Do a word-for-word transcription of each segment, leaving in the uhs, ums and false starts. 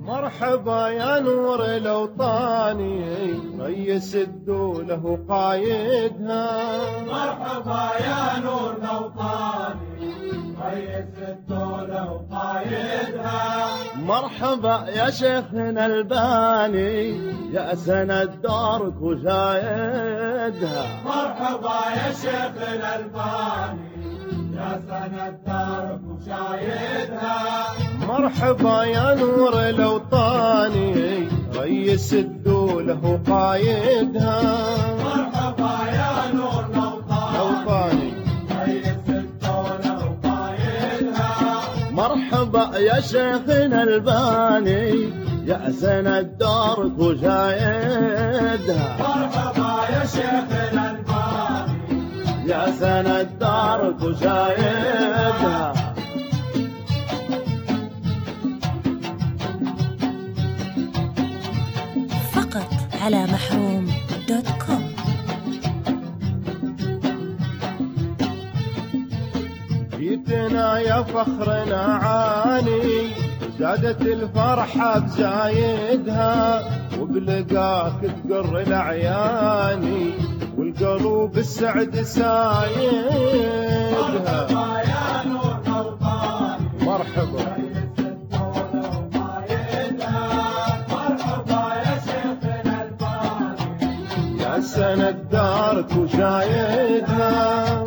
مرحبا يا نور الأوطاني ريس الدولة وقايدها. مرحبا يا نور الأوطاني ريس الدولة وقايدها. مرحبا يا شيخنا الباني يا سند دارك وجايدها. مرحبا يا شيخنا الباني يا سند دارك وشايدها. مرحبا يا نور الأوطاني ريس الدولة وقايدها. مرحبا يا نور الأوطاني ريس الدولة وقايدها. مرحبا يا شيخنا الباني يا سند دارك وجايدها. مرحبا يا شيخنا الباني يا سند دارك وجايدها. فقط على محروم دوت كوم. جيتنا يا فخرنا عاني زادت الفرحة بزايدها. وبلقاك تقر العياني والقلوب السعد سايدها. مرحبا يا نور الأوطاني مرحبا ريس الدولة وقايدها. مرحبا يا شيخنا الباني يا سند دارك وشايدها.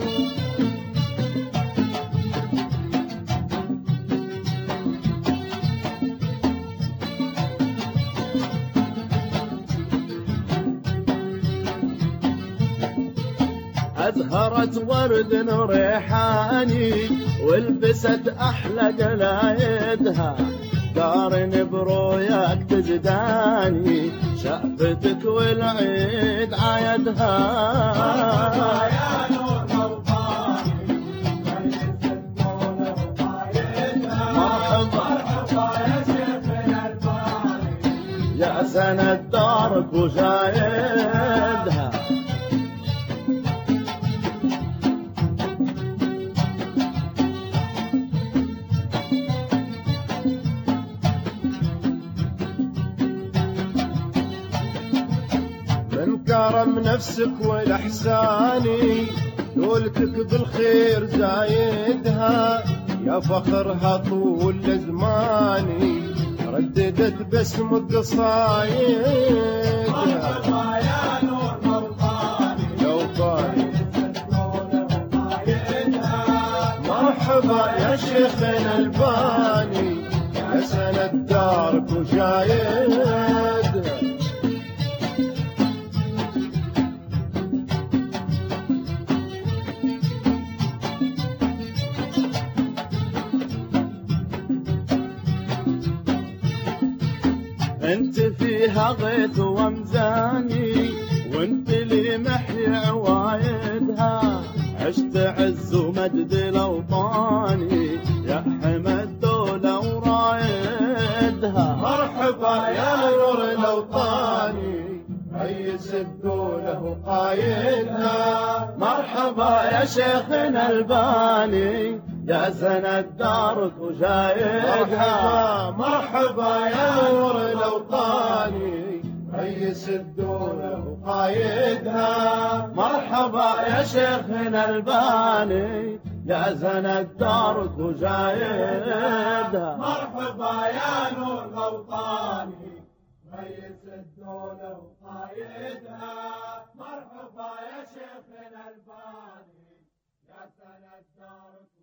أزهرت ورد ريحاني ولبست أحلى قلايدها. قارن بروياك تزداني شافتك والعيد عايدها. مرحبا يا نور الأوطاني ريس الدولة وقايدها. مرحبا مرحبا يا شيخنا الباني يا سند دارك وشايدها. من كرم نفسك والإحساني دولتك بالخير زايدها. يا فخرها طول زماني رددت باسم قصايدها. مرحبا يا نور الأوطاني الأوطاني ريس الدولة وقايدها. مرحبا يا شيخنا الباني يا سند دارك وشايدها. انت فيها غيث ومزاني وانت لي محي عوايدها. عشت عز ومجد الاوطاني يا حمى الدولة ورايدها. مرحبا يا نور الاوطاني ريس الدولة وقايدها. مرحبا يا شيخنا الباني يا سند دارك وشايدها. مرحبا يا نور الأوطاني ريس الدولة وقايدها. مرحبا يا شيخنا الباني يا سند دارك وشايدها. مرحبا يا نور الأوطاني ريس الدولة وقايدها. مرحبا يا شيخنا الباني يا سند دارك